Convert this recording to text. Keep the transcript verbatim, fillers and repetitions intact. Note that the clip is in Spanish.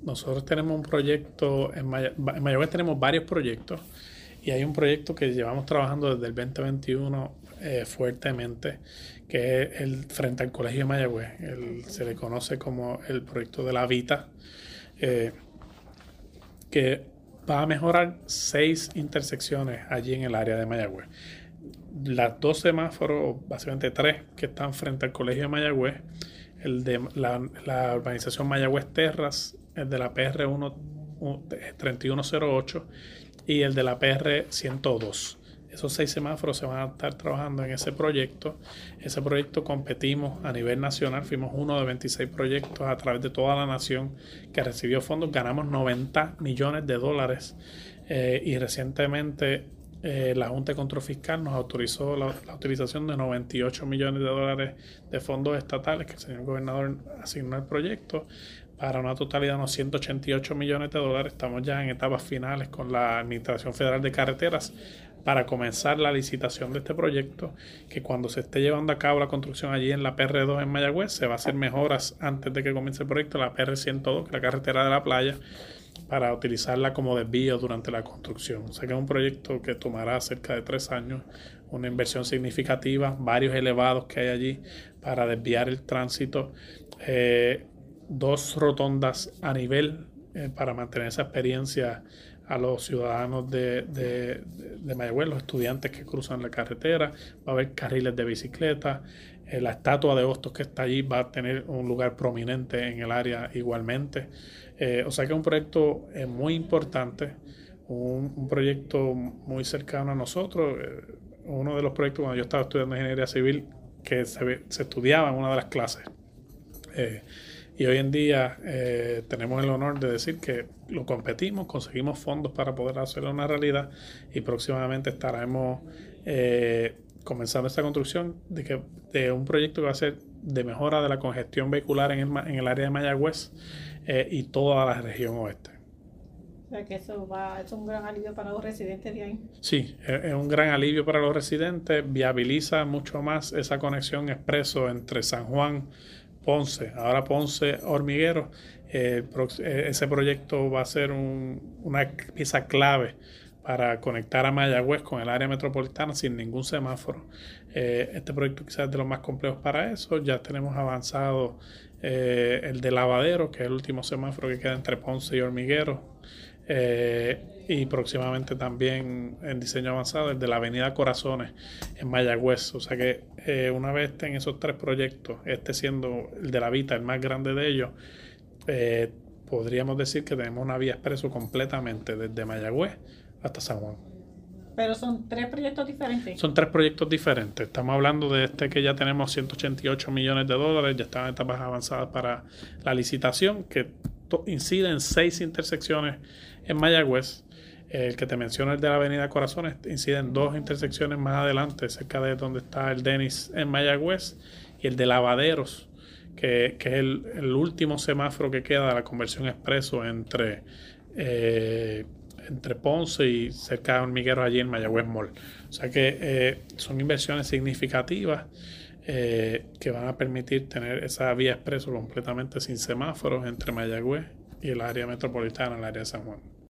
nosotros tenemos un proyecto, en, Maya, en Mayagüez tenemos varios proyectos y hay un proyecto que llevamos trabajando desde el veinte veintiuno eh, fuertemente, que es el frente al Colegio de Mayagüez. El, se le conoce como el proyecto de la Vita, eh, que va a mejorar seis intersecciones allí en el área de Mayagüez. Las dos semáforos, básicamente tres, que están frente al Colegio de Mayagüez, el de la, la urbanización Mayagüez Terras, el de la P R treinta y uno cero ocho y el de la P R ciento dos. Esos seis semáforos se van a estar trabajando en ese proyecto. Ese proyecto competimos a nivel nacional, fuimos uno de veintiséis proyectos a través de toda la nación que recibió fondos, ganamos noventa millones de dólares eh, y recientemente Eh, la Junta de Control Fiscal nos autorizó la, la utilización de noventa y ocho millones de dólares de fondos estatales que el señor gobernador asignó al proyecto para una totalidad de unos ciento ochenta y ocho millones de dólares. Estamos ya en etapas finales con la Administración Federal de Carreteras para comenzar la licitación de este proyecto, que cuando se esté llevando a cabo la construcción allí en la P R dos en Mayagüez se va a hacer mejoras antes de que comience el proyecto, la P R ciento dos, que es la carretera de la playa, para utilizarla como desvío durante la construcción. O sea que es un proyecto que tomará cerca de tres años, una inversión significativa, varios elevados que hay allí para desviar el tránsito, eh, dos rotondas a nivel eh, para mantener esa experiencia a los ciudadanos de, de, de, de Mayagüez, los estudiantes que cruzan la carretera, va a haber carriles de bicicleta, eh, la estatua de Hostos que está allí va a tener un lugar prominente en el área igualmente. Eh, o sea que es un proyecto eh, muy importante, un, un proyecto muy cercano a nosotros, eh, uno de los proyectos cuando yo estaba estudiando ingeniería civil que se, se estudiaba en una de las clases. Eh, y hoy en día eh, tenemos el honor de decir que lo competimos, conseguimos fondos para poder hacerlo una realidad y próximamente estaremos eh, comenzando esta construcción de, que, de un proyecto que va a ser de mejora de la congestión vehicular en el, en el área de Mayagüez eh, y toda la región oeste. O sea que eso va, es un gran alivio para los residentes de ahí. Sí, es, es un gran alivio para los residentes, viabiliza mucho más esa conexión expreso entre San Juan, Ponce, ahora Ponce, Hormiguero. Eh, ese proyecto va a ser un, una pieza clave para conectar a Mayagüez con el área metropolitana sin ningún semáforo. Eh, este proyecto quizás es de los más complejos para eso. Ya tenemos avanzado eh, el de Lavadero, que es el último semáforo que queda entre Ponce y Hormiguero. Eh, y próximamente también en diseño avanzado el de la avenida Corazones en Mayagüez. O sea que eh, una vez estén esos tres proyectos, este siendo el de la Vita el más grande de ellos, eh, podríamos decir que tenemos una vía expreso completamente desde Mayagüez hasta San Juan. Pero son tres proyectos diferentes. Son tres proyectos diferentes. Estamos hablando de este que ya tenemos ciento ochenta y ocho millones de dólares, ya están en etapas avanzadas para la licitación, que incide en seis intersecciones en Mayagüez. El que te menciono, el de la avenida Corazones, incide en dos intersecciones más adelante, cerca de donde está el Denis en Mayagüez, y el de Lavaderos, que, que es el, el último semáforo que queda de la conversión expreso entre, eh, entre Ponce y cerca de Hormigueros allí en Mayagüez Mall. O sea que eh, son inversiones significativas eh, que van a permitir tener esa vía expreso completamente sin semáforos entre Mayagüez y el área metropolitana, el área de San Juan.